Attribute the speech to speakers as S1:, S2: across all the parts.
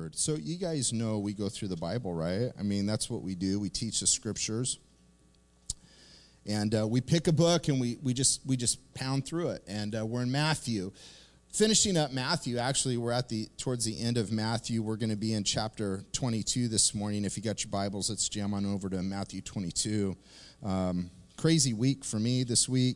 S1: heard. So you guys know we go through the Bible, right? I mean, that's what we do. We teach the scriptures. And we pick a book and we just pound through it. And we're in Matthew. Finishing up Matthew, actually, we're towards the end of Matthew. We're going to be in chapter 22 this morning. If you got your Bibles, let's jam on over to Matthew 22. Crazy week for me this week.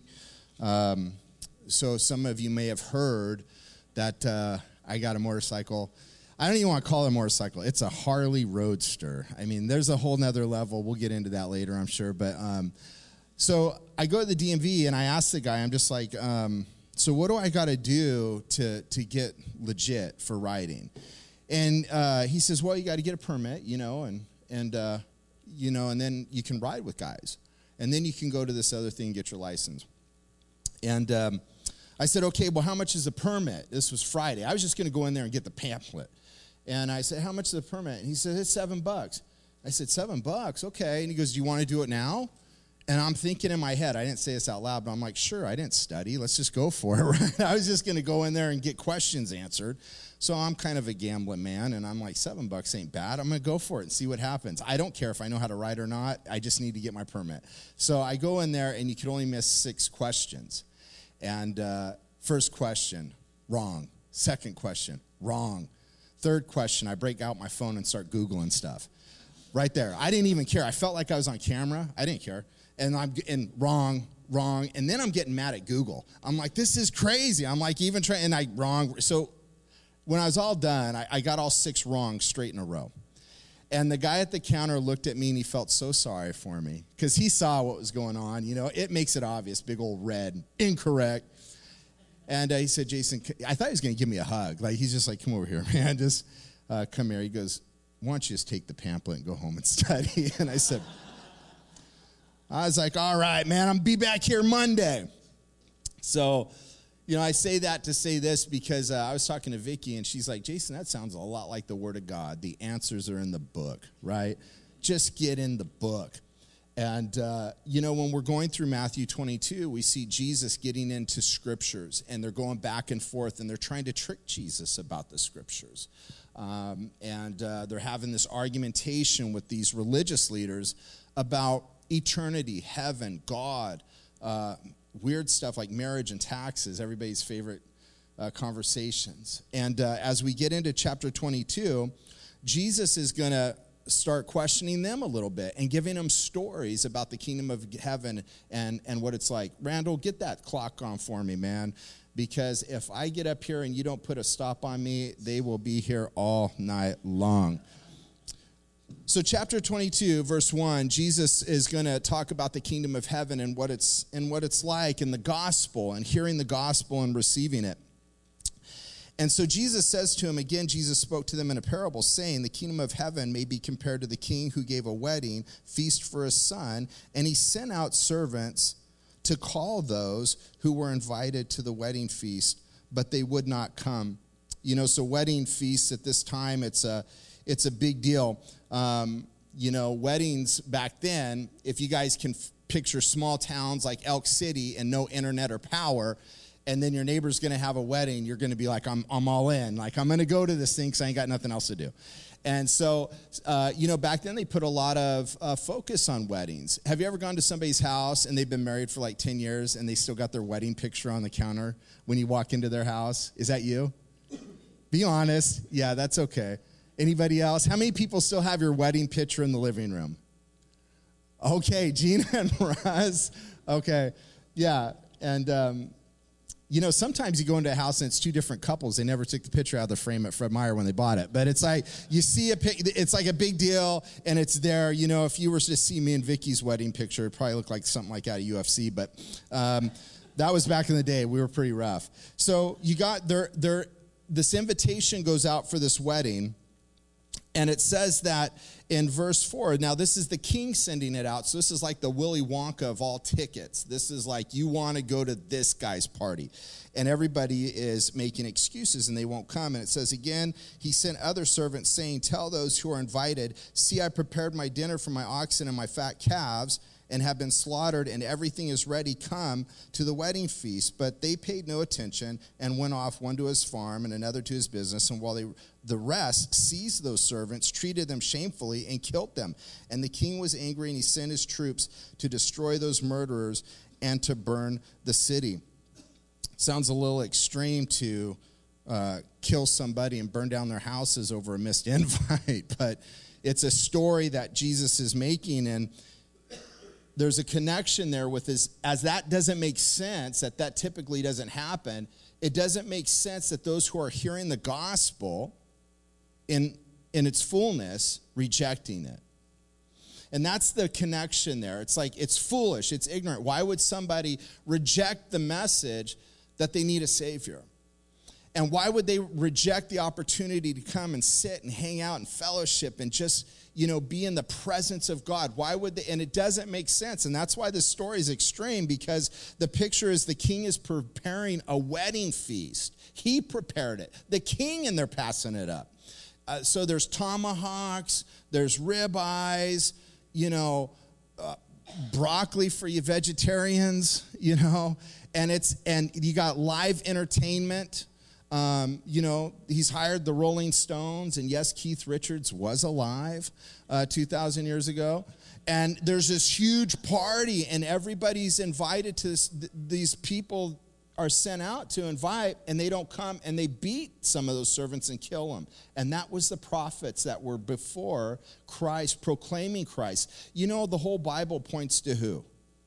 S1: So some of you may have heard that I got a motorcycle. I don't even want to call it a motorcycle. It's a Harley Roadster. I mean, there's a whole nother level. We'll get into that later, I'm sure. But so I go to the DMV, and I ask the guy, I'm just like, so what do I got to do to get legit for riding? And he says, well, you got to get a permit, and then you can ride with guys. And then you can go to this other thing and get your license. And I said, okay, well, how much is a permit? This was Friday. I was just going to go in there and get the pamphlet. And I said, how much is the permit? And he said, it's $7. I said, $7? Okay. And he goes, do you want to do it now? And I'm thinking in my head, I didn't say this out loud, but I'm like, sure, I didn't study. Let's just go for it. Right? I was just going to go in there and get questions answered. So I'm kind of a gambling man, and I'm like, $7 ain't bad. I'm going to go for it and see what happens. I don't care if I know how to ride or not. I just need to get my permit. So I go in there, and you can only miss 6 questions. And first question, wrong. Second question, wrong. Third question, I break out my phone and start Googling stuff. Right there. I didn't even care. I felt like I was on camera. I didn't care. And wrong. And then I'm getting mad at Google. I'm like, this is crazy. I'm like, even trying, and wrong. So when I was all done, I got all 6 wrong straight in a row. And the guy at the counter looked at me, and he felt so sorry for me because he saw what was going on. It makes it obvious, big old red, incorrect. And he said, Jason, I thought he was going to give me a hug. Like, he's just like, come over here, man. Just come here. He goes, why don't you just take the pamphlet and go home and study? And I was like, all right, man, I'm be back here Monday. So, I say that to say this because I was talking to Vicky, and she's like, Jason, that sounds a lot like the Word of God. The answers are in the book, right? Just get in the book. And, when we're going through Matthew 22, we see Jesus getting into scriptures, and they're going back and forth, and they're trying to trick Jesus about the scriptures. They're having this argumentation with these religious leaders about eternity, heaven, God, weird stuff like marriage and taxes, everybody's favorite conversations. And as we get into chapter 22, Jesus is going to start questioning them a little bit and giving them stories about the kingdom of heaven and what it's like. Randall, get that clock on for me, man, because if I get up here and you don't put a stop on me, they will be here all night long. So chapter 22, verse 1, Jesus is going to talk about the kingdom of heaven and what it's like, and the gospel, and hearing the gospel and receiving it. And so Jesus says to him, again, Jesus spoke to them in a parable, saying, the kingdom of heaven may be compared to the king who gave a wedding feast for his son, and he sent out servants to call those who were invited to the wedding feast, but they would not come. So wedding feasts at this time, it's a big deal. Weddings back then, if you guys can picture small towns like Elk City and no internet or power, and then your neighbor's going to have a wedding, you're going to be like, I'm all in. Like, I'm going to go to this thing because I ain't got nothing else to do. And so, back then they put a lot of focus on weddings. Have you ever gone to somebody's house and they've been married for like 10 years and they still got their wedding picture on the counter when you walk into their house? Is that you? Be honest. Yeah, that's okay. Anybody else? How many people still have your wedding picture in the living room? Okay, Gina and Roz. Okay, yeah. And, sometimes you go into a house and it's 2 different couples. They never took the picture out of the frame at Fred Meyer when they bought it. But it's like, you see it's like a big deal, and it's there. If you were to see me and Vicky's wedding picture, it'd probably look like something like out of UFC. But that was back in the day. We were pretty rough. So you got this invitation goes out for this wedding. And it says that in verse 4, now this is the king sending it out. So this is like the Willy Wonka of all tickets. This is like, you want to go to this guy's party. And everybody is making excuses and they won't come. And it says again, he sent other servants saying, tell those who are invited, see, I prepared my dinner for my oxen and my fat calves, and have been slaughtered, and everything is ready. Come to the wedding feast." But they paid no attention and went off, one to his farm and another to his business. And while the rest seized those servants, treated them shamefully, and killed them. And the king was angry, and he sent his troops to destroy those murderers and to burn the city. Sounds a little extreme to kill somebody and burn down their houses over a missed invite, but it's a story that Jesus is making, and there's a connection there with this. As that doesn't make sense, that typically doesn't happen, it doesn't make sense that those who are hearing the gospel in its fullness, rejecting it. And that's the connection there. It's like, it's foolish, it's ignorant. Why would somebody reject the message that they need a Savior? And why would they reject the opportunity to come and sit and hang out and fellowship and just, be in the presence of God? Why would they? And it doesn't make sense. And that's why this story is extreme, because the picture is the king is preparing a wedding feast. He prepared it. The king, and they're passing it up. So there's tomahawks, there's ribeyes, broccoli for you vegetarians, and you got live entertainment. He's hired the Rolling Stones, and yes, Keith Richards was alive 2,000 years ago. And there's this huge party, and everybody's invited to this. These people are sent out to invite, and they don't come, and they beat some of those servants and kill them. And that was the prophets that were before Christ, proclaiming Christ. The whole Bible points to who?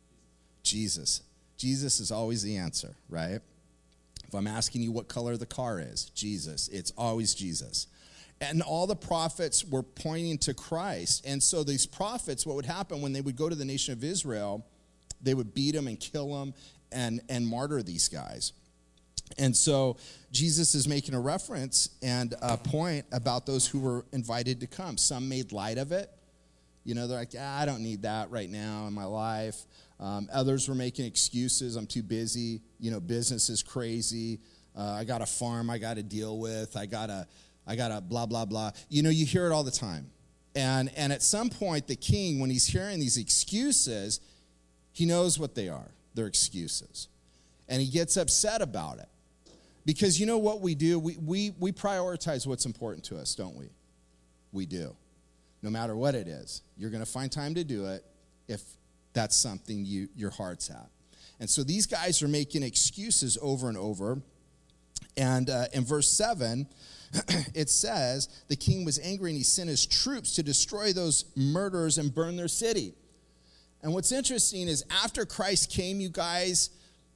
S1: Jesus. Jesus is always the answer, right? If I'm asking you what color the car is, Jesus. It's always Jesus. And all the prophets were pointing to Christ. And so these prophets, what would happen when they would go to the nation of Israel, they would beat them and kill them and martyr these guys. And so Jesus is making a reference and a point about those who were invited to come. Some made light of it. They're like, I don't need that right now in my life. Others were making excuses. I'm too busy. Business is crazy. I got a farm I got to deal with. I got a blah, blah, blah. You hear it all the time. And at some point, the king, when he's hearing these excuses, he knows what they are. They're excuses. And he gets upset about it. Because you know what we do? We prioritize what's important to us, don't we? We do. No matter what it is. You're going to find time to do it if that's something your heart's at. And so these guys are making excuses over and over. And in verse 7, it says, the king was angry and he sent his troops to destroy those murderers and burn their city. And what's interesting is after Christ came, you guys,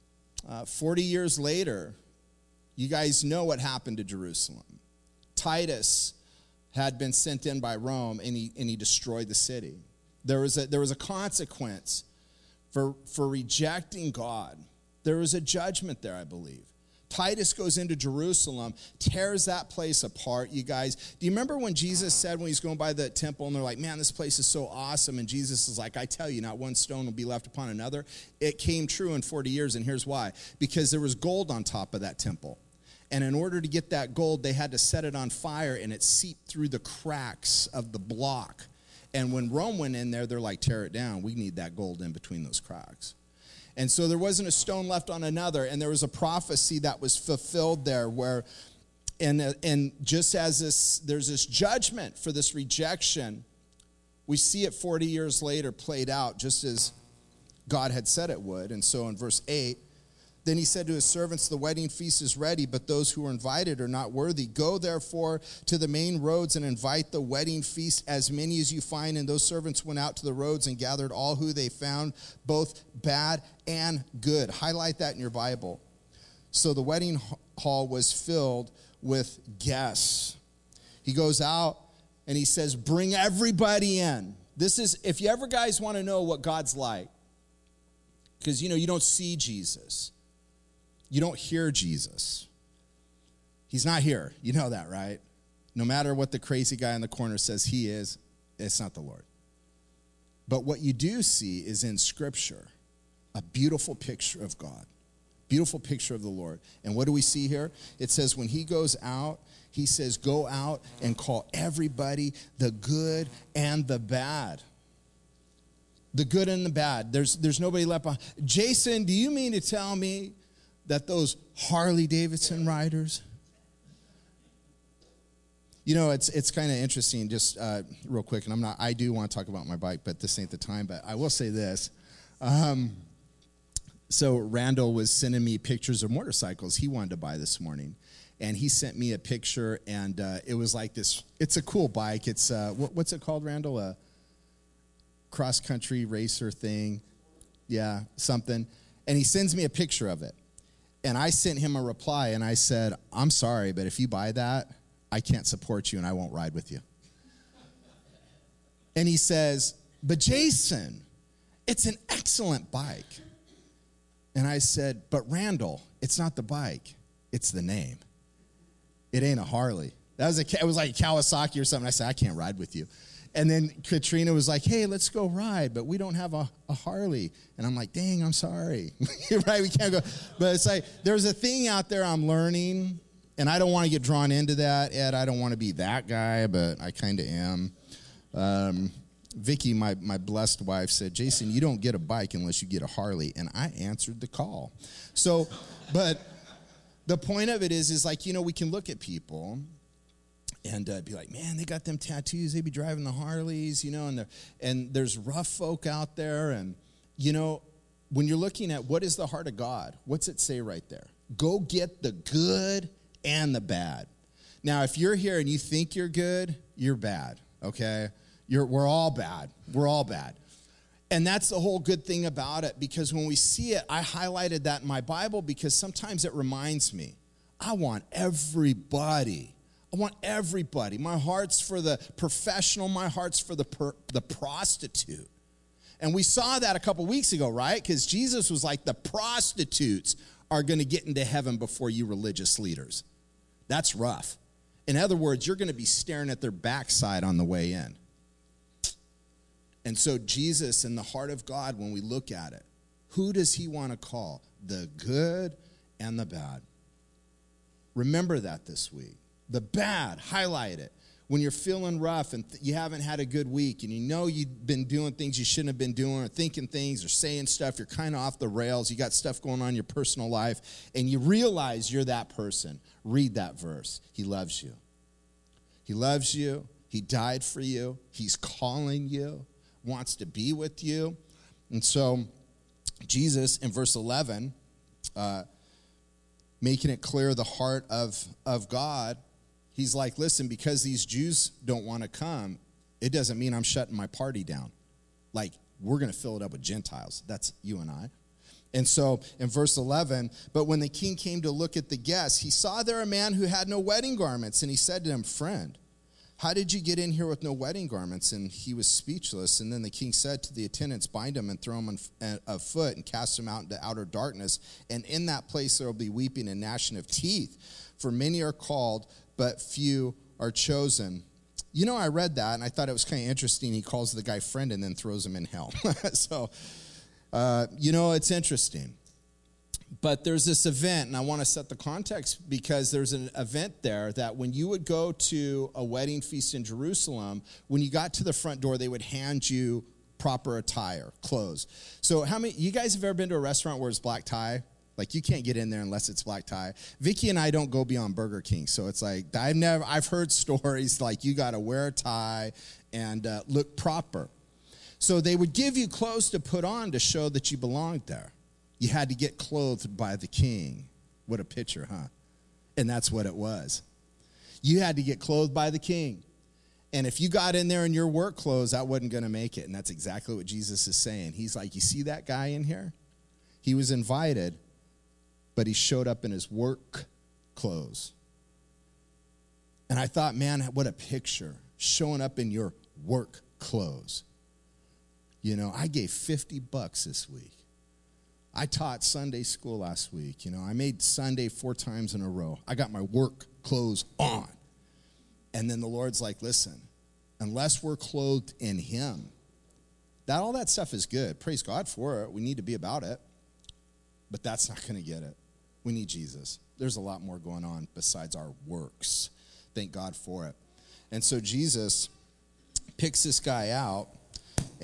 S1: 40 years later, you guys know what happened to Jerusalem. Titus had been sent in by Rome, and he destroyed the city. There was a consequence for rejecting God. There was a judgment there, I believe. Titus goes into Jerusalem, tears that place apart, you guys. Do you remember when Jesus said, when he's going by the temple, and they're like, man, this place is so awesome, and Jesus is like, I tell you, not one stone will be left upon another. It came true in 40 years, and here's why. Because there was gold on top of that temple. And in order to get that gold, they had to set it on fire, and it seeped through the cracks of the block. And when Rome went in there, they're like, tear it down. We need that gold in between those cracks. And so there wasn't a stone left on another. And there was a prophecy that was fulfilled there where, and just as there's this judgment for this rejection, we see it 40 years later played out just as God had said it would. And so in verse 8, then he said to his servants, the wedding feast is ready, but those who are invited are not worthy. Go therefore to the main roads and invite the wedding feast, as many as you find. And those servants went out to the roads and gathered all who they found, both bad and good. Highlight that in your Bible. So the wedding hall was filled with guests. He goes out and he says, bring everybody in. This is, if you ever guys want to know what God's like, because you don't see Jesus. You don't hear Jesus. He's not here. You know that, right? No matter what the crazy guy in the corner says he is, it's not the Lord. But what you do see is in Scripture, a beautiful picture of God, beautiful picture of the Lord. And what do we see here? It says when he goes out, he says, go out and call everybody, the good and the bad. The good and the bad. There's nobody left behind. Jason, do you mean to tell me that those Harley Davidson riders? You know, it's kind of interesting, just real quick, and I do want to talk about my bike, but this ain't the time, but I will say this. So Randall was sending me pictures of motorcycles he wanted to buy this morning, and he sent me a picture, and it was like this. It's a cool bike. It's, what's it called, Randall? A cross-country racer thing. Yeah, something. And he sends me a picture of it, and I sent him a reply, and I said, I'm sorry, but if you buy that, I can't support you and I won't ride with you. And he says, but Jason, it's an excellent bike. And I said, but Randall, it's not the bike, it's the name. It ain't a Harley. It was like Kawasaki or something. I said, I can't ride with you. And then Katrina was like, hey, let's go ride, but we don't have a Harley. And I'm like, dang, I'm sorry. You're right, we can't go. But it's like, there's a thing out there I'm learning. And I don't want to get drawn into that, Ed. I don't want to be that guy, but I kind of am. Vicky, my blessed wife, said, Jason, you don't get a bike unless you get a Harley. And I answered the call. So, but the point of it is like, you know, we can look at people and be like, man, they got them tattoos. They be driving the Harleys, you know, and there's rough folk out there. And, you know, when you're looking at what is the heart of God, what's it say right there? Go get the good and the bad. Now, if you're here and you think you're good, you're bad, okay? We're all bad. We're all bad. And that's the whole good thing about it, because when we see it, I highlighted that in my Bible because sometimes it reminds me, I want everybody. My heart's for the professional. My heart's for the prostitute. And we saw that a couple weeks ago, right? Because Jesus was like, the prostitutes are going to get into heaven before you religious leaders. That's rough. In other words, you're going to be staring at their backside on the way in. And so Jesus, in the heart of God, when we look at it, who does he want to call? The good and the bad. Remember that this week. The bad, highlight it. When you're feeling rough and you haven't had a good week and you know you've been doing things you shouldn't have been doing or thinking things or saying stuff, you're kind of off the rails, you got stuff going on in your personal life, and you realize you're that person, read that verse. He loves you. He loves you. He died for you. He's calling you, wants to be with you. And so Jesus, in verse 11, making it clear the heart of God, he's like, listen, because these Jews don't want to come, it doesn't mean I'm shutting my party down. Like, we're going to fill it up with Gentiles. That's you and I. And so in verse 11, but when the king came to look at the guests, he saw there a man who had no wedding garments. And he said to him, friend, how did you get in here with no wedding garments? And he was speechless. And then the king said to the attendants, bind him and throw him afoot and cast him out into outer darkness. And in that place there will be weeping and gnashing of teeth. For many are called, but few are chosen. You know, I read that, and I thought it was kind of interesting. He calls the guy friend and then throws him in hell. So, you know, it's interesting. But there's this event, and I want to set the context because there's an event there that when you would go to a wedding feast in Jerusalem, when you got to the front door, they would hand you proper attire, clothes. So how many, you guys have ever been to a restaurant where it's black tie? Like, you can't get in there unless it's black tie. Vicky and I don't go beyond Burger King. So it's like, I've heard stories like you got to wear a tie and look proper. So they would give you clothes to put on to show that you belonged there. You had to get clothed by the king. What a picture, huh? And that's what it was. You had to get clothed by the king. And if you got in there in your work clothes, that wasn't going to make it. And that's exactly what Jesus is saying. He's like, you see that guy in here? He was invited, but he showed up in his work clothes. And I thought, man, what a picture, showing up in your work clothes. You know, I gave $50 this week. I taught Sunday school last week. You know, I made Sunday 4 times in a row. I got my work clothes on. And then the Lord's like, listen, unless we're clothed in him, all that stuff is good. Praise God for it. We need to be about it. But that's not going to get it. We need Jesus. There's a lot more going on besides our works. Thank God for it. And so Jesus picks this guy out,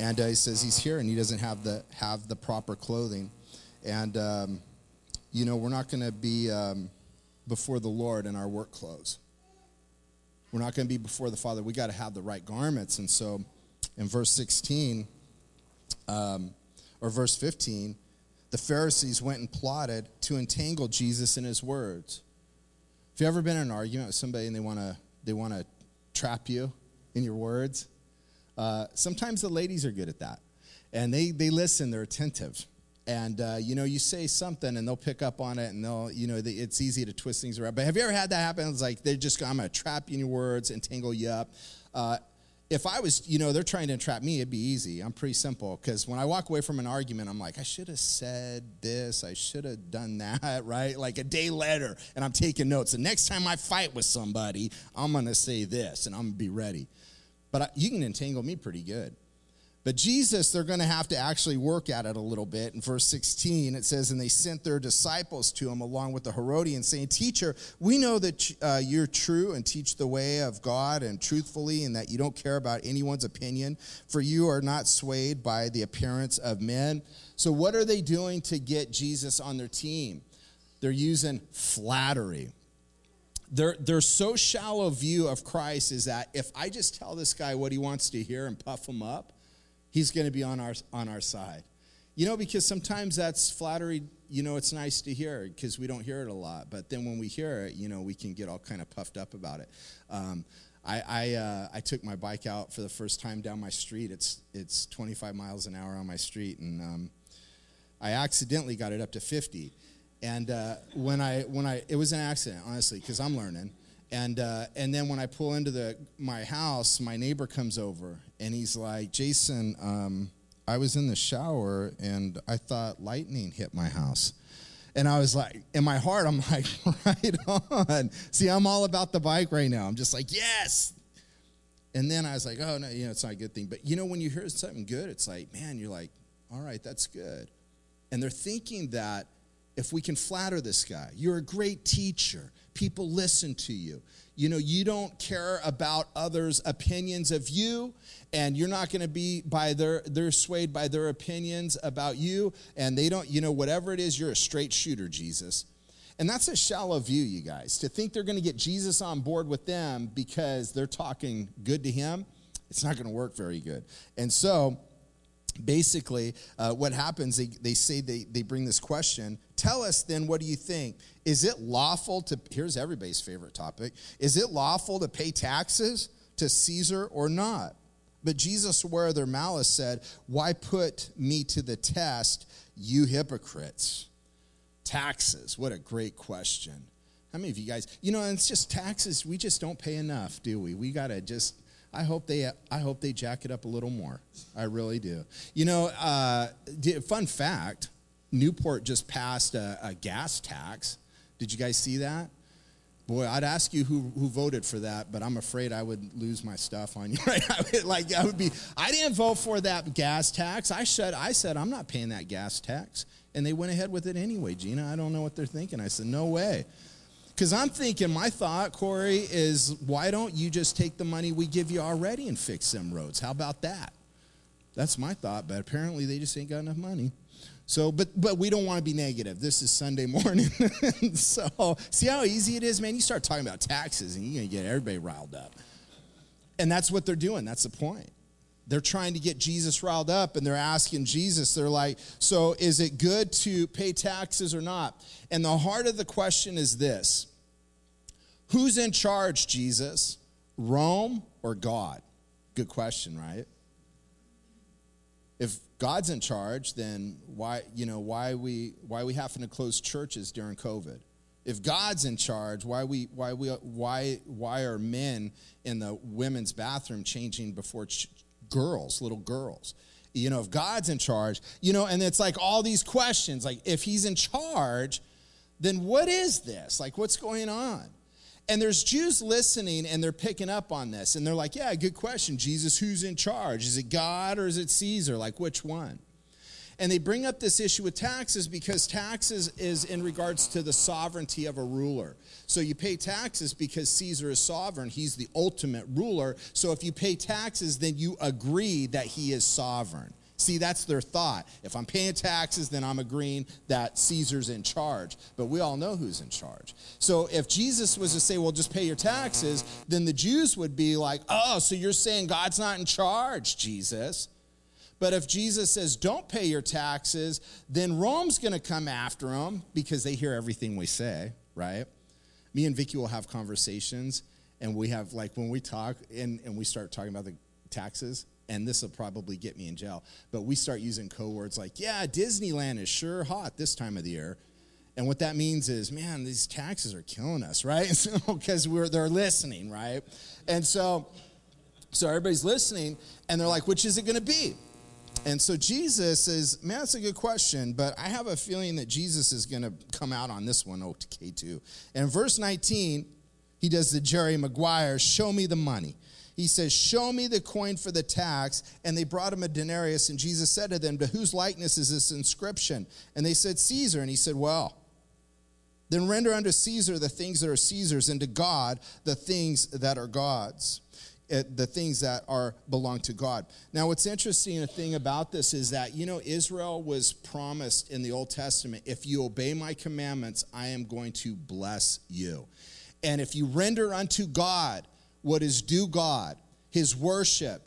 S1: And he says he's here and he doesn't have the proper clothing. And, we're not going to be before the Lord in our work clothes. We're not going to be before the Father. We got to have the right garments. And so in verse 16 or verse 15, the Pharisees went and plotted to entangle Jesus in his words. Have you ever been in an argument with somebody and they want to trap you in your words? Sometimes the ladies are good at that. And they listen, they're attentive. And, you say something and they'll pick up on it and it's easy to twist things around. But have you ever had that happen? It's like I'm going to trap you in your words, entangle you up. If I was, they're trying to entrap me, it'd be easy. I'm pretty simple. Because when I walk away from an argument, I'm like, I should have said this. I should have done that, right? Like a day later, and I'm taking notes. The next time I fight with somebody, I'm going to say this, and I'm going to be ready. But you can entangle me pretty good. But Jesus, they're going to have to actually work at it a little bit. In verse 16, it says, and they sent their disciples to him along with the Herodians, saying, Teacher, we know that you're true and teach the way of God and truthfully, and that you don't care about anyone's opinion, for you are not swayed by the appearance of men. So what are they doing to get Jesus on their team? They're using flattery. Their so shallow view of Christ is that if I just tell this guy what he wants to hear and puff him up, he's going to be on our side. Because sometimes that's flattery, it's nice to hear because we don't hear it a lot. But then when we hear it, we can get all kind of puffed up about it. I took my bike out for the first time down my street. It's 25 miles an hour on my street, and I accidentally got it up to 50. And it was an accident, honestly, because I'm learning. And then when I pull into my house, my neighbor comes over, and he's like, Jason, I was in the shower, and I thought lightning hit my house. And I was like, in my heart, I'm like, right on. See, I'm all about the bike right now. I'm just like, yes. And then I was like, oh, no, it's not a good thing. But, when you hear something good, it's like, man, you're like, all right, that's good. And they're thinking that if we can flatter this guy, you're a great teacher. People listen to you. You don't care about others' opinions of you, and you're not going to be they're swayed by their opinions about you, and they don't, whatever it is, you're a straight shooter, Jesus. And that's a shallow view, you guys. To think they're going to get Jesus on board with them because they're talking good to him, it's not going to work very good. And so, basically, what happens, they bring this question, tell us then, what do you think? Is it lawful here's everybody's favorite topic, is it lawful to pay taxes to Caesar or not? But Jesus, aware of their malice, said, why put me to the test, you hypocrites? Taxes, what a great question. How many of you guys, and it's just taxes, we just don't pay enough, do we? We got to just... I hope they jack it up a little more. I really do. Fun fact, Newport just passed a gas tax. Did you guys see that? Boy, I'd ask you who voted for that, but I'm afraid I would lose my stuff on you. Right? I didn't vote for that gas tax. I said I'm not paying that gas tax, and they went ahead with it anyway. Gina, I don't know what they're thinking. I said no way. Because I'm thinking, my thought, Corey, is why don't you just take the money we give you already and fix them roads? How about that? That's my thought, but apparently they just ain't got enough money. So, but we don't want to be negative. This is Sunday morning. So, see how easy it is, man? You start talking about taxes and you're going to get everybody riled up. And that's what they're doing. That's the point. They're trying to get Jesus riled up, and they're asking Jesus, they're like, so is it good to pay taxes or not? And the heart of the question is this: who's in charge, Jesus? Rome or God? Good question, right? If God's in charge, then why we having to close churches during COVID? If God's in charge, why are men in the women's bathroom changing before little girls? If God's in charge, and it's like all these questions, like if he's in charge, then what is this? Like, what's going on? And there's Jews listening, and they're picking up on this, and they're like, yeah, good question, Jesus, who's in charge? Is it God or is it Caesar? Like, which one? And they bring up this issue with taxes because taxes is in regards to the sovereignty of a ruler. So you pay taxes because Caesar is sovereign. He's the ultimate ruler. So if you pay taxes, then you agree that he is sovereign. See, that's their thought. If I'm paying taxes, then I'm agreeing that Caesar's in charge. But we all know who's in charge. So if Jesus was to say, well, just pay your taxes, then the Jews would be like, oh, so you're saying God's not in charge, Jesus. But if Jesus says, don't pay your taxes, then Rome's going to come after them because they hear everything we say, right? Me and Vicky will have conversations, and we have, like, when we talk and we start talking about the taxes, and this will probably get me in jail, but we start using code words like, yeah, Disneyland is sure hot this time of the year. And what that means is, man, these taxes are killing us, right? Because they're listening, right? And so everybody's listening, and they're like, which is it going to be? And so Jesus is, man, that's a good question, but I have a feeling that Jesus is going to come out on this one, okay, too. And verse 19, he does the Jerry Maguire, show me the money. He says, show me the coin for the tax. And they brought him a denarius, and Jesus said to them, to whose likeness is this inscription? And they said, Caesar. And he said, well, then render unto Caesar the things that are Caesar's, and to God the things that are God's. The things that belong to God. Now, what's interesting, a thing about this is that, Israel was promised in the Old Testament, if you obey my commandments, I am going to bless you. And if you render unto God what is due God, his worship,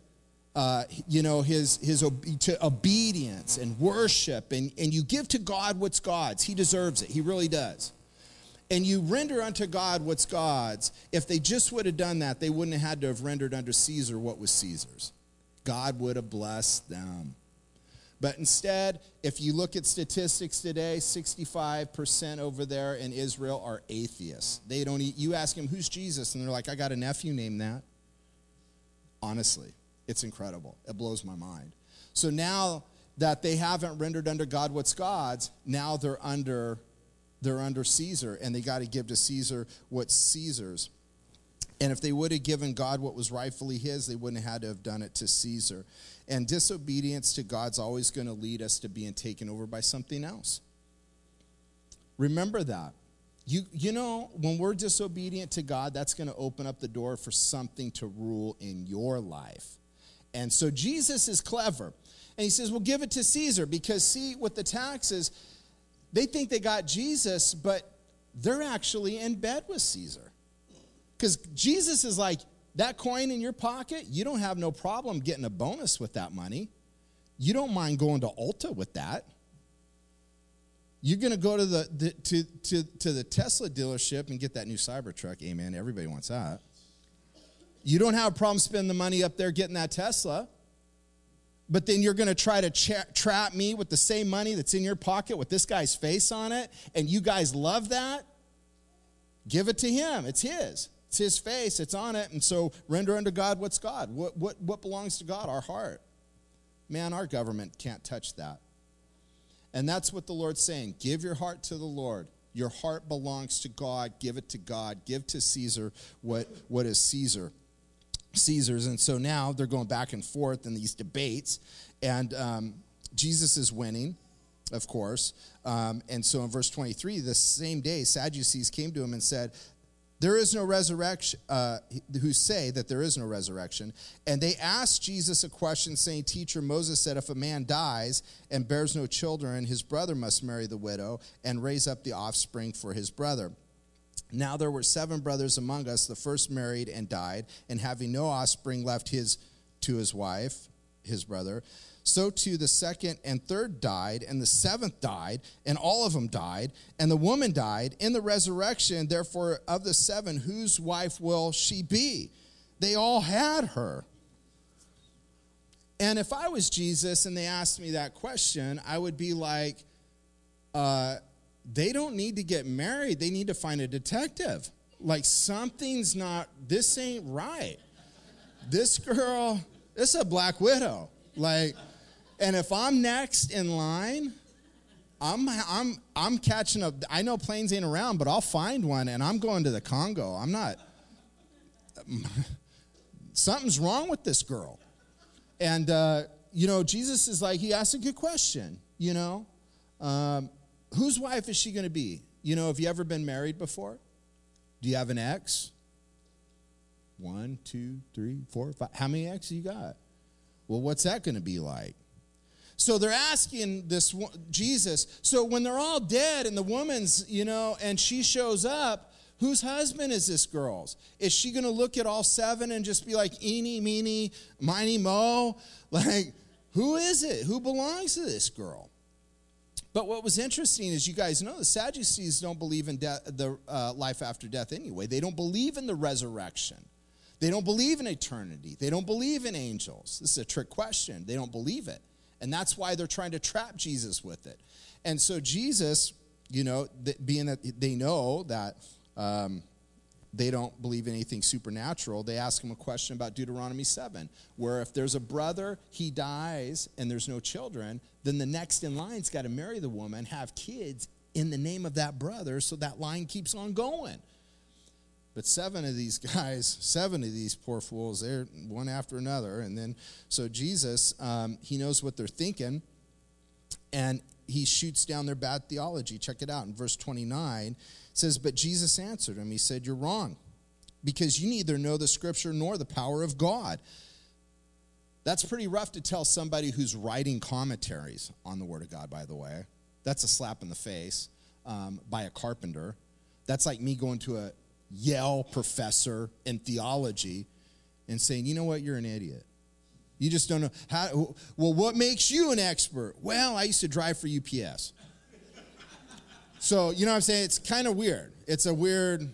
S1: his obedience and worship, and you give to God what's God's, he deserves it. He really does. And you render unto God what's God's. If they just would have done that, they wouldn't have had to have rendered unto Caesar what was Caesar's. God would have blessed them. But instead, if you look at statistics today, 65% over there in Israel are atheists. They don't eat. You ask them, who's Jesus? And they're like, I got a nephew named that. Honestly, it's incredible. It blows my mind. So now that they haven't rendered unto God what's God's, now they're under Caesar, and they got to give to Caesar what's Caesar's. And if they would have given God what was rightfully his, they wouldn't have had to have done it to Caesar. And disobedience to God's always going to lead us to being taken over by something else. Remember that. You know, when we're disobedient to God, that's going to open up the door for something to rule in your life. And so Jesus is clever. And he says, well, give it to Caesar. Because, see, with the taxes, they think they got Jesus, but they're actually in bed with Caesar. Because Jesus is like, that coin in your pocket, you don't have no problem getting a bonus with that money. You don't mind going to Ulta with that. You're going to go to the Tesla dealership and get that new Cybertruck. Amen. Everybody wants that. You don't have a problem spending the money up there getting that Tesla. But then you're going to try to trap me with the same money that's in your pocket with this guy's face on it, and you guys love that? Give it to him. It's his. It's his face. It's on it. And so render unto God what's God. What belongs to God? Our heart. Man, our government can't touch that. And that's what the Lord's saying. Give your heart to the Lord. Your heart belongs to God. Give it to God. Give to Caesar what is Caesar's. And so now they're going back and forth in these debates. And Jesus is winning, of course. And so in verse 23, the same day, Sadducees came to him and said, there is no resurrection, who say that there is no resurrection. And they asked Jesus a question, saying, Teacher, Moses said, if a man dies and bears no children, his brother must marry the widow and raise up the offspring for his brother. Now there were 7 brothers among us. The first married and died, and having no offspring left to his wife, his brother. So too the second and third died, and the 7th died, and all of them died, and the woman died. In the resurrection, therefore, of the 7, whose wife will she be? They all had her. And if I was Jesus and they asked me that question, I would be like, they don't need to get married. They need to find a detective. Like, something's not, this ain't right. This girl, this is a black widow. Like, and if I'm next in line, I'm catching up. I know planes ain't around, but I'll find one, and I'm going to the Congo. I'm not. Something's wrong with this girl. And, Jesus is like, he asked a good question. you know? Whose wife is she going to be? You know, have you ever been married before? Do you have an ex? 1, 2, 3, 4, 5. How many exes you got? Well, what's that going to be like? So they're asking this Jesus. So when they're all dead and the woman's, you know, and she shows up, whose husband is this girl's? Is she going to look at all 7 and just be like, eeny, meeny, miny, mo? Like, who is it? Who belongs to this girl? But what was interesting is, you guys know, the Sadducees don't believe in the life after death anyway. They don't believe in the resurrection. They don't believe in eternity. They don't believe in angels. This is a trick question. They don't believe it. And that's why they're trying to trap Jesus with it. And so Jesus, you know, being that they know that they don't believe in anything supernatural, they ask him a question about Deuteronomy 7, where if there's a brother, he dies, and there's no children, then the next in line's got to marry the woman, have kids in the name of that brother, so that line keeps on going. But 7 of these guys, 7 of these poor fools, they're one after another. And then, so Jesus, he knows what they're thinking, and he shoots down their bad theology. Check it out in verse 29. It says, but Jesus answered him. He said, you're wrong, because you neither know the scripture nor the power of God. That's pretty rough to tell somebody who's writing commentaries on the Word of God, by the way. That's a slap in the face by a carpenter. That's like me going to a Yale professor in theology and saying, you know what, you're an idiot. You just don't know how. Well, what makes you an expert? Well, I used to drive for UPS. So, you know what I'm saying? It's kind of weird. It's a weird,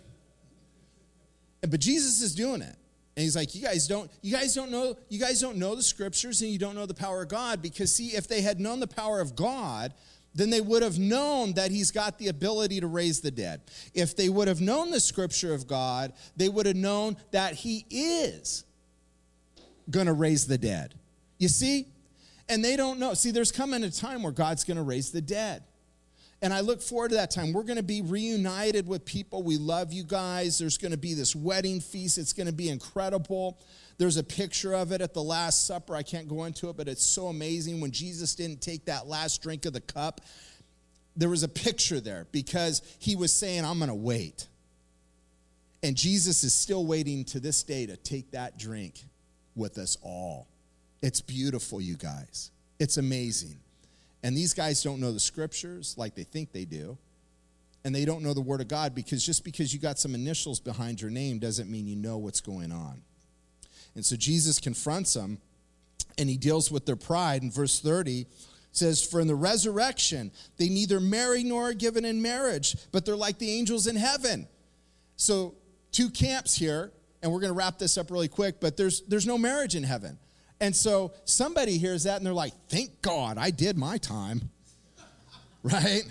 S1: but Jesus is doing it. And he's like, you guys don't know the scriptures, and you don't know the power of God, because see, if they had known the power of God, then they would have known that he's got the ability to raise the dead. If they would have known the scripture of God, they would have known that he is going to raise the dead. You see? And they don't know. See, there's coming a time where God's going to raise the dead. And I look forward to that time. We're going to be reunited with people. We love you guys. There's going to be this wedding feast. It's going to be incredible. There's a picture of it at the Last Supper. I can't go into it, but it's so amazing. When Jesus didn't take that last drink of the cup, there was a picture there because he was saying, I'm going to wait. And Jesus is still waiting to this day to take that drink with us all. It's beautiful, you guys. It's amazing. And these guys don't know the scriptures like they think they do. And they don't know the Word of God, because just because you got some initials behind your name doesn't mean you know what's going on. And so Jesus confronts them, and he deals with their pride. In verse 30, it says, for in the resurrection, they neither marry nor are given in marriage, but they're like the angels in heaven. So 2 camps here, and we're going to wrap this up really quick, but there's no marriage in heaven. And so somebody hears that, and they're like, thank God I did my time, right?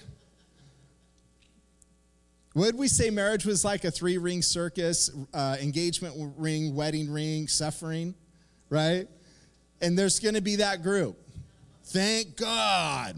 S1: Would we say marriage was like a 3-ring circus, engagement ring, wedding ring, suffering, right? And there's going to be that group. Thank God.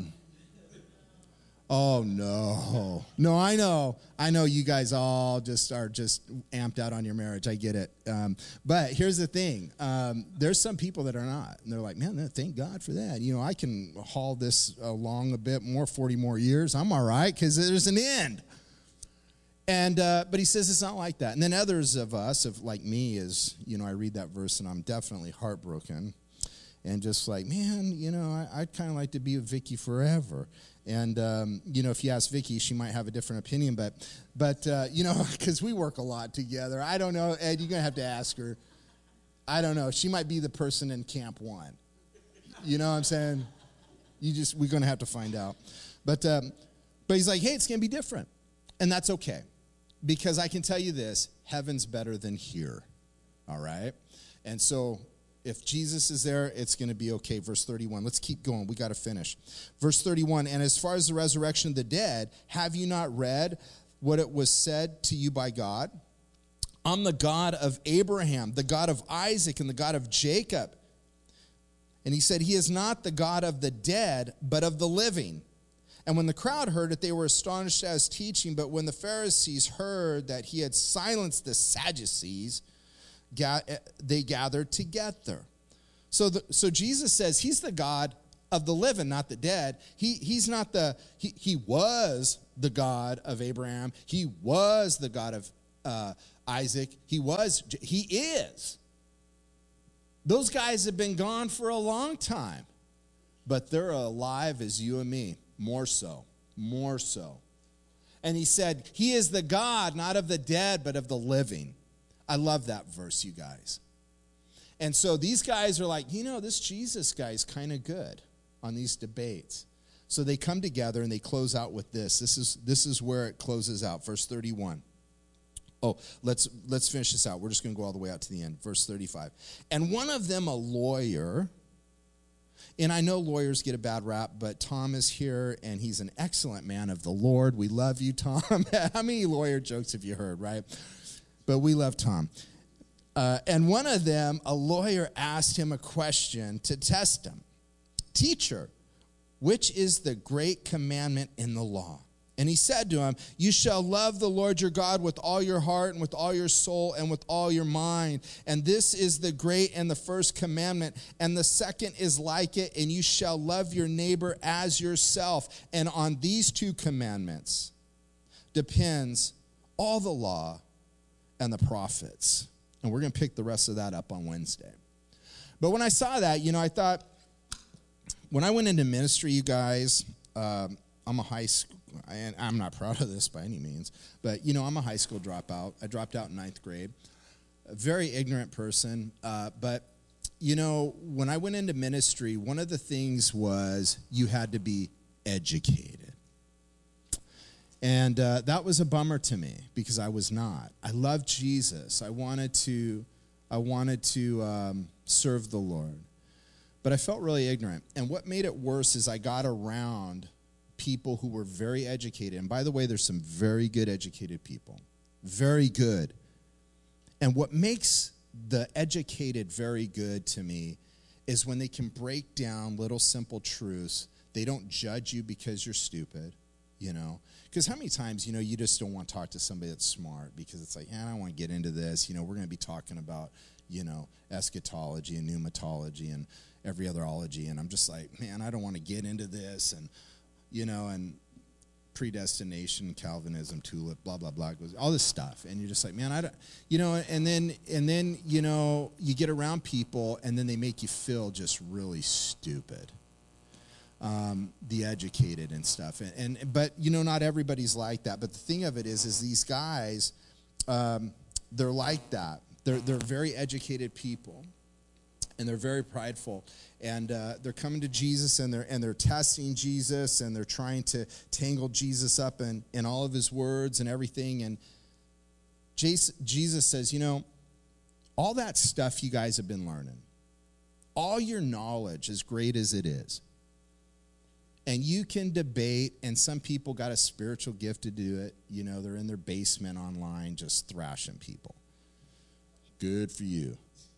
S1: Oh, no. No, I know you guys all just are just amped out on your marriage. I get it. But here's the thing. There's some people that are not. And they're like, man, thank God for that. You know, I can haul this along a bit more, 40 more years. I'm all right, because there's an end. And but he says it's not like that. And then others of us, like me, is, you know, I read that verse and I'm definitely heartbroken. And just like, man, you know, I'd kind of like to be with Vicky forever. And, you know, if you ask Vicky, she might have a different opinion. But you know, because we work a lot together. I don't know, Ed, you're going to have to ask her. I don't know. She might be the person in Camp 1. You know what I'm saying? We're going to have to find out. But he's like, hey, it's going to be different. And that's okay. Because I can tell you this, heaven's better than here. All right? And so if Jesus is there, it's going to be okay. Verse 31. Let's keep going. We got to finish. Verse 31. And as far as the resurrection of the dead, have you not read what it was said to you by God? I'm the God of Abraham, the God of Isaac, and the God of Jacob. And he said, he is not the God of the dead, but of the living. And when the crowd heard it, they were astonished at his teaching. But when the Pharisees heard that he had silenced the Sadducees, they gathered together. So Jesus says he's the God of the living, not the dead. He was the God of Abraham. He was the God of Isaac. He is. Those guys have been gone for a long time, but they're alive as you and me, more so. And he said, he is the God, not of the dead, but of the living. I love that verse, you guys. And so these guys are like, this Jesus guy is kind of good on these debates. So they come together and they close out with this. This is where it closes out, verse 31. Oh, let's finish this out. We're just going to go all the way out to the end. Verse 35. And one of them, a lawyer, and I know lawyers get a bad rap, but Tom is here, and he's an excellent man of the Lord. We love you, Tom. How many lawyer jokes have you heard, right? But we love Tom. And one of them, a lawyer, asked him a question to test him. Teacher, which is the great commandment in the law? And he said to him, you shall love the Lord your God with all your heart and with all your soul and with all your mind. And this is the great and the first commandment. And the second is like it, and you shall love your neighbor as yourself. And on these two commandments depends all the law and the prophets. And we're going to pick the rest of that up on Wednesday. But when I saw that, I thought, when I went into ministry, you guys, I'm a high school, and I'm not proud of this by any means, but, I'm a high school dropout. I dropped out in 9th grade. A very ignorant person, but, when I went into ministry, one of the things was you had to be educated. And that was a bummer to me because I was not. I loved Jesus. I wanted to serve the Lord. But I felt really ignorant. And what made it worse is I got around people who were very educated. And by the way, there's some very good educated people. Very good. And what makes the educated very good to me is when they can break down little simple truths. They don't judge you because you're stupid, Because how many times, you just don't want to talk to somebody that's smart because it's like, I don't want to get into this. We're going to be talking about, eschatology and pneumatology and every other ology. And I'm just like, man, I don't want to get into this. And, and predestination, Calvinism, tulip, blah, blah, blah, all this stuff. And you're just like, man, I don't, and then, you get around people and then they make you feel just really stupid. The educated and stuff. But not everybody's like that. But the thing of it is these guys, they're like that. They're very educated people. And they're very prideful, and they're coming to Jesus, and they're testing Jesus, and they're trying to tangle Jesus up in all of his words and everything. And Jesus says, all that stuff you guys have been learning, all your knowledge, as great as it is, and you can debate, and some people got a spiritual gift to do it. They're in their basement online just thrashing people. Good for you.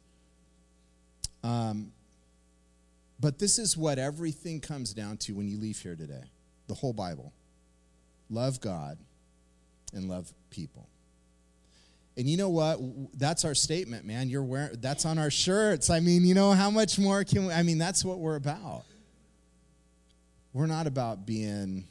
S1: But this is what everything comes down to when you leave here today. The whole Bible. Love God and love people. And you know what? That's our statement, man. That's on our shirts. I mean, how much more can we? That's what we're about. We're not about being,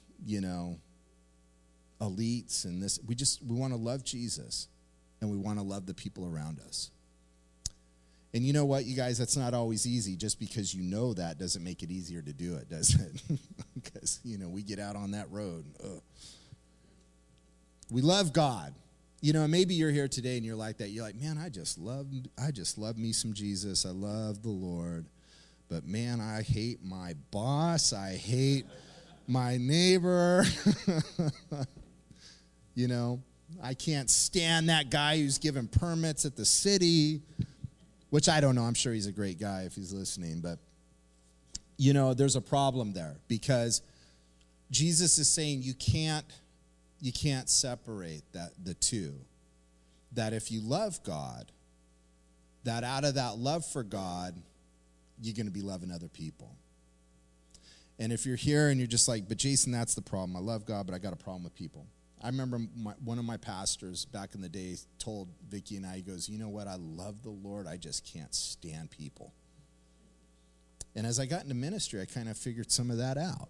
S1: elites and this. We want to love Jesus, and we want to love the people around us. And you know what, you guys, that's not always easy. Just because you know that doesn't make it easier to do it, does it? Because, we get out on that road. We love God. Maybe you're here today and you're like that. You're like, man, I just love me some Jesus. I love the Lord. But, man, I hate my boss. I hate my neighbor. I can't stand that guy who's giving permits at the city. Which I don't know. I'm sure he's a great guy if he's listening. But, there's a problem there because Jesus is saying you can't separate the two. That if you love God, that out of that love for God, you're going to be loving other people. And if you're here and you're just like, but Jason, that's the problem. I love God, but I got a problem with people. I remember one of my pastors back in the day told Vicki and I, he goes, you know what, I love the Lord, I just can't stand people. And as I got into ministry, I kind of figured some of that out.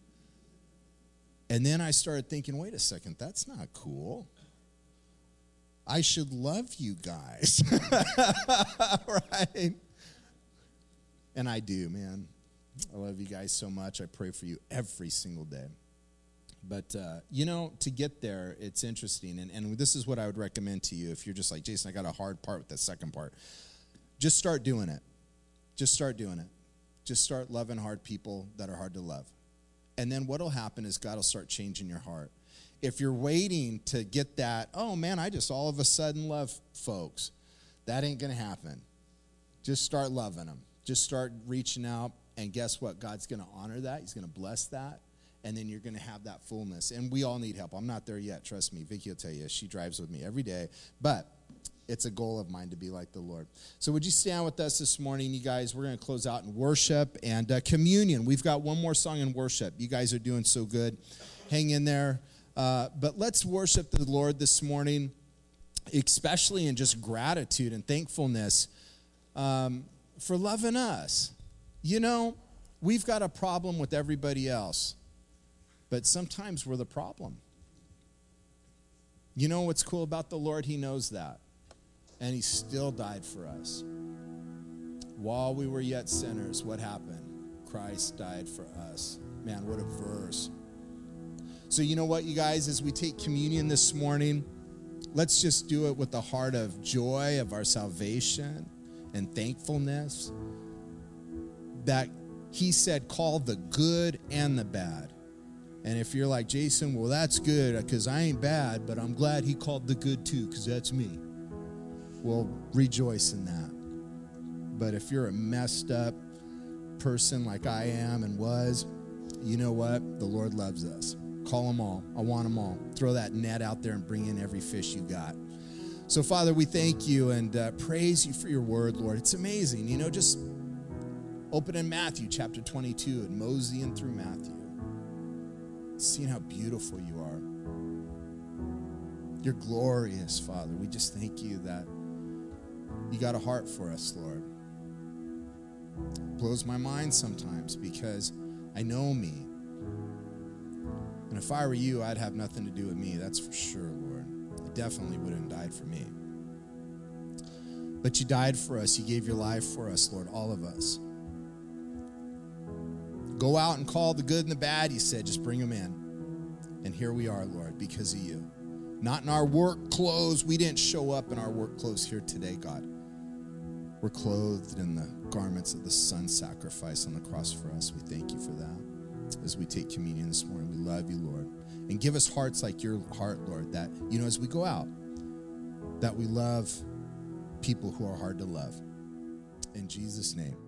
S1: And then I started thinking, wait a second, that's not cool. I should love you guys. Right? And I do, man. I love you guys so much. I pray for you every single day. But, to get there, it's interesting. And this is what I would recommend to you if you're just like, Jason, I got a hard part with the second part. Just start doing it. Just start doing it. Just start loving hard people that are hard to love. And then what will happen is God will start changing your heart. If you're waiting to get that, oh, man, I just all of a sudden love folks, that ain't going to happen. Just start loving them. Just start reaching out, and guess what? God's going to honor that. He's going to bless that, and then you're going to have that fullness. And we all need help. I'm not there yet. Trust me. Vicky will tell you. She drives with me every day. But it's a goal of mine to be like the Lord. So would you stand with us this morning, you guys? We're going to close out in worship and communion. We've got one more song in worship. You guys are doing so good. Hang in there. But let's worship the Lord this morning, especially in just gratitude and thankfulness for loving us. We've got a problem with everybody else, but sometimes we're the problem. You know what's cool about the Lord? He knows that. And he still died for us. While we were yet sinners, what happened? Christ died for us. Man, what a verse. So you know what, you guys, as we take communion this morning, let's just do it with the heart of joy of our salvation and thankfulness that he said, call the good and the bad. And if you're like, Jason, well, that's good because I ain't bad, but I'm glad he called the good too because that's me. Well, rejoice in that. But if you're a messed up person like I am and was, you know what? The Lord loves us. Call them all. I want them all. Throw that net out there and bring in every fish you got. So, Father, we thank you and praise you for your word, Lord. It's amazing. Just open in Matthew chapter 22 and moseying through Matthew. Seeing how beautiful you are. You're glorious, Father. We just thank you that you got a heart for us, Lord. It blows my mind sometimes because I know me. And if I were you, I'd have nothing to do with me, that's for sure, Lord. You definitely wouldn't have died for me. But you died for us. You gave your life for us, Lord, all of us. Go out and call the good and the bad, you said. Just bring them in. And here we are, Lord, because of you. Not in our work clothes. We didn't show up in our work clothes here today, God. We're clothed in the garments of the Son's sacrifice on the cross for us. We thank you for that. As we take communion this morning, we love you, Lord. And give us hearts like your heart, Lord, that, as we go out, that we love people who are hard to love. In Jesus' name.